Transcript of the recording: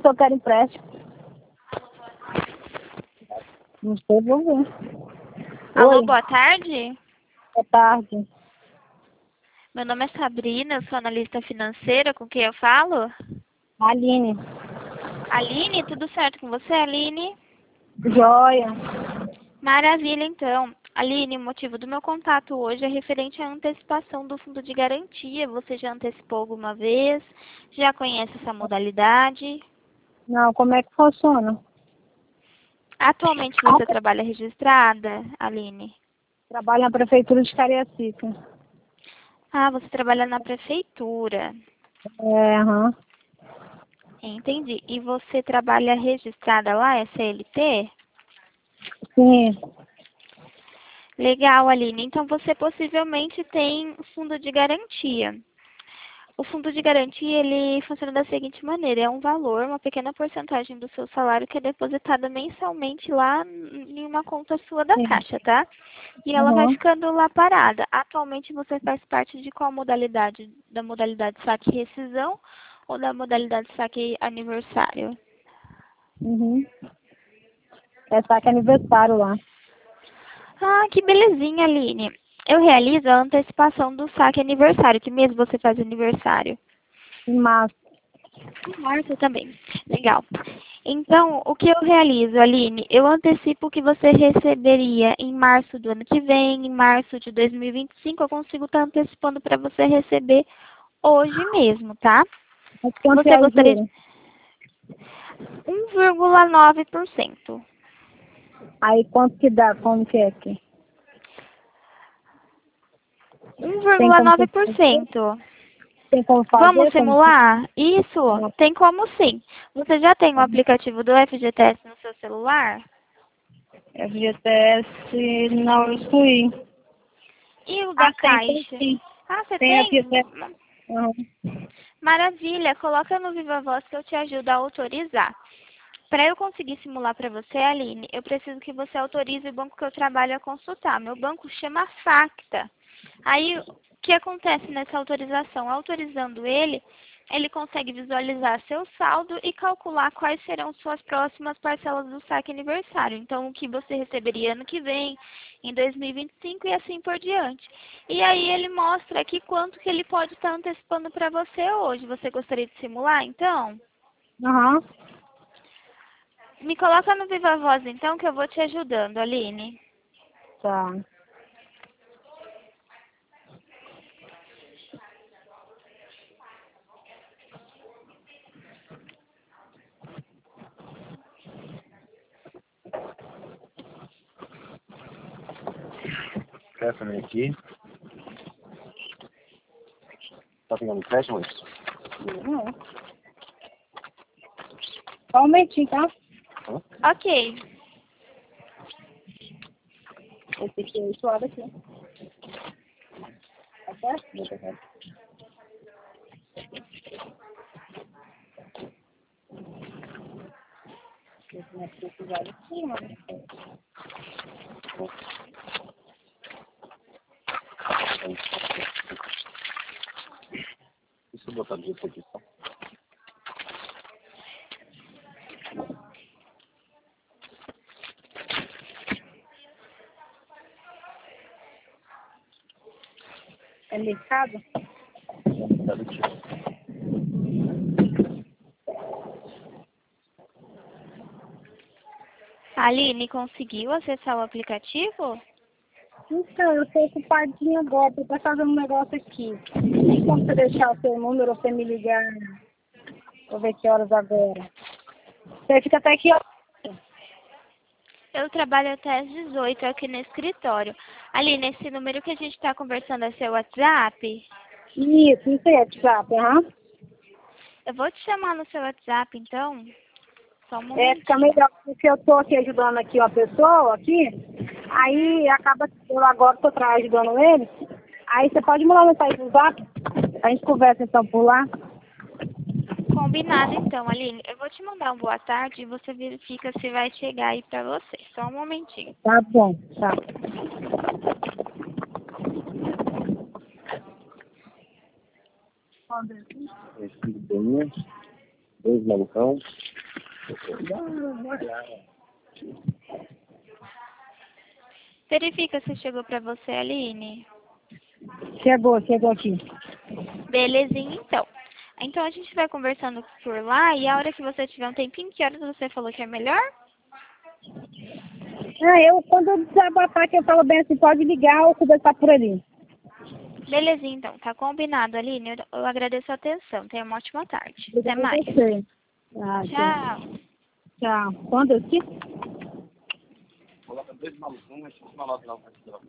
que eu quero empréstimo. Não sei, vou ver. Alô, Oi, boa tarde. boa tarde. Meu nome é Sabrina, eu sou analista financeira. Com quem eu falo? Aline. Aline, tudo certo com você, Aline? Joia. Maravilha, então. Aline, o motivo do meu contato hoje é referente à antecipação do fundo de garantia. Você já antecipou alguma vez? Já conhece essa modalidade? Não, como é que funciona? Atualmente você trabalha registrada, Aline? Trabalho na prefeitura de Cariacica. Ah, você trabalha na prefeitura. É, aham. Entendi. E você trabalha registrada lá, é CLT? Sim, Legal, Aline. Então você possivelmente tem fundo de garantia. O fundo de garantia, ele funciona da seguinte maneira, é um valor, uma pequena porcentagem do seu salário que é depositada mensalmente lá em uma conta sua da sim. Caixa, tá? E ela vai Aham. ficando lá parada. Atualmente você faz parte de qual modalidade? Da modalidade saque e rescisão ou da modalidade saque e aniversário? Uhum. É saque aniversário lá. Ah, que belezinha, Aline. Eu realizo a antecipação do saque aniversário. Que mês você faz aniversário? Em março. Em março também. Legal. Então, o que eu realizo, Aline? Eu antecipo o que você receberia em março do ano que vem, em março de 2025. Eu consigo estar antecipando para você receber hoje mesmo, tá? Mas quanto Você é o gostaria de juro? 1,9%. Aí quanto que dá? Como que é aqui? Tem como fazer? 1,9%. Tem como Vamos fazer? Como que... simular? Isso, tem como sim. Você já tem o aplicativo do FGTS no seu celular? FGTS, não, eu excluí. E o Ah, da tem Caixa? sim. Ah, você Tem tem? FGTS. Aham. Maravilha, coloca no Viva Voz que eu te ajudo a autorizar. Para eu conseguir simular para você, Aline, eu preciso que você autorize o banco que eu trabalho a consultar. Meu banco chama Facta. Aí, o que acontece nessa autorização? Autorizando ele, ele consegue visualizar seu saldo e calcular quais serão suas próximas parcelas do saque aniversário. Então, o que você receberia ano que vem, em 2025 e assim por diante. E aí ele mostra aqui quanto que ele pode estar antecipando para você hoje. Você gostaria de simular, então? Aham. Me coloca no Viva Voz, então, que eu vou te ajudando, Aline. Tá. Essa aqui. Tá pegando empréstimo? Não. Só um momentinho, tá? Ok. Esse aqui é suave aqui. Tá certo? Deixa eu ver. Esse não é precisar aqui, mano. Deixa eu botar do jeito aqui, tá? É mercado? Tá do tipo. Aline, conseguiu acessar o aplicativo? Então, eu tô ocupadinha agora, tô até fazendo um negócio aqui. Tem como você deixar o seu número ou você me ligar? Vou ver que horas agora. Você fica até aqui, ó. Eu trabalho até às 18 aqui no escritório. Aline, esse número que a gente está conversando é seu WhatsApp? Isso é WhatsApp, aham. Eu vou te chamar no seu WhatsApp, então. Só um É, fica momentinho. melhor, porque eu tô aqui ajudando aqui uma pessoa aqui, aí acaba que eu agora tô ajudando ele, aí você pode mandar mensagem no zap, a gente conversa então por lá. Combinado, então, Aline. Eu vou te mandar um boa tarde e você verifica se vai chegar aí pra você. Só um momentinho. Tá bom, tá. Esse bem. 2 malucão. Verifica se chegou para você, Aline. Chegou aqui. Belezinha, então. Então a gente vai conversando por lá e a hora que você tiver um tempinho, que horas você falou que é melhor? Quando eu desabafar, que eu falo bem assim, pode ligar ou conversar por ali. Belezinha, então. Tá combinado, Aline. Eu agradeço a atenção. Tenha uma ótima tarde. Até mais. Você. Tchau. Tchau. Quando aqui? Coloca 2 malucão, mas uma nota lá.